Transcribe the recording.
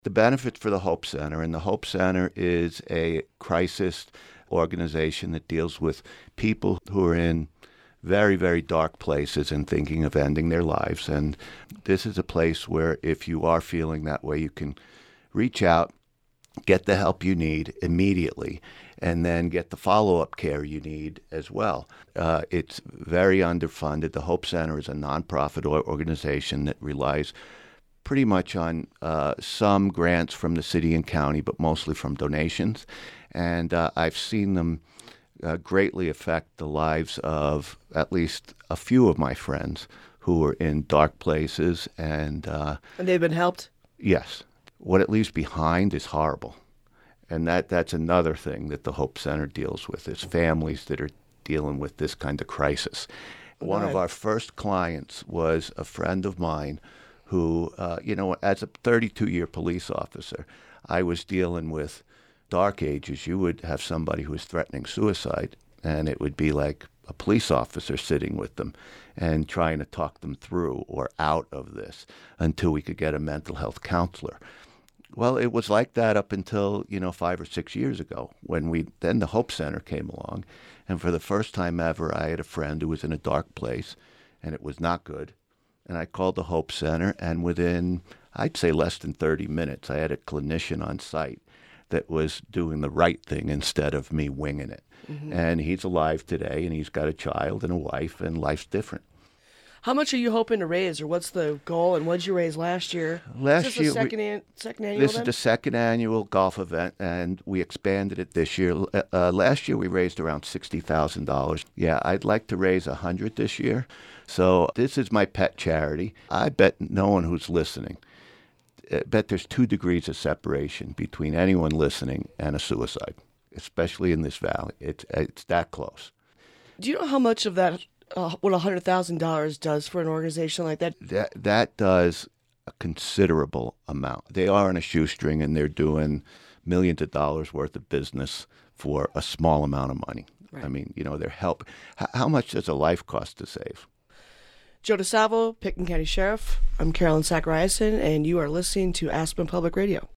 The benefits for the Hope Center, and the Hope Center is a crisis organization that deals with people who are in very, very dark places and thinking of ending their lives. And this is a place where if you are feeling that way, you can reach out, get the help you need immediately, and then get the follow-up care you need as well. It's very underfunded. The Hope Center is a nonprofit organization that relies pretty much on some grants from the city and county, but mostly from donations. And I've seen them greatly affect the lives of at least a few of my friends who are in dark places. And they've been helped? Yes. What it leaves behind is horrible. And that's another thing that the Hope Center deals with, is families that are dealing with this kind of crisis. One of our first clients was a friend of mine who, as a 32-year police officer, I was dealing with dark ages. You would have somebody who was threatening suicide, and it would be like a police officer sitting with them and trying to talk them through or out of this until we could get a mental health counselor. Well, it was like that up until, 5 or 6 years ago when then the Hope Center came along. And for the first time ever, I had a friend who was in a dark place, and it was not good. And I called the Hope Center, and within, I'd say, less than 30 minutes, I had a clinician on site that was doing the right thing instead of me winging it. Mm-hmm. And he's alive today, and he's got a child and a wife, and life's different. How much are you hoping to raise, or what's the goal, and what did you raise last year? Last year, second annual? This is the second annual golf event, and we expanded it this year. Last year, we raised around $60,000. Yeah, I'd like to raise $100,000 this year. So this is my pet charity. I bet no one who's listening, I bet there's 2 degrees of separation between anyone listening and a suicide, especially in this valley. It's that close. Do you know how much of that, what $100,000 does for an organization like that? That does a considerable amount. They are on a shoestring, and they're doing millions of dollars worth of business for a small amount of money. Right. I mean, they're help. How much does a life cost to save? Joe DeSalvo, Pitkin County Sheriff. I'm Carolyn Zachariason, and you are listening to Aspen Public Radio.